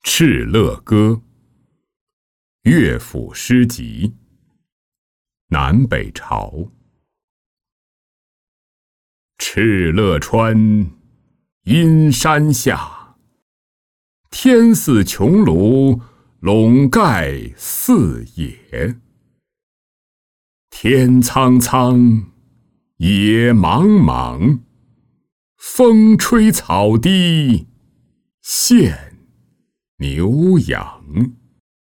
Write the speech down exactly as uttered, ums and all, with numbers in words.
敕勒歌，乐府诗集。南北朝。敕勒川，阴山下，天似穹庐，笼盖四野。天苍苍，野茫茫，风吹草低见牛羊。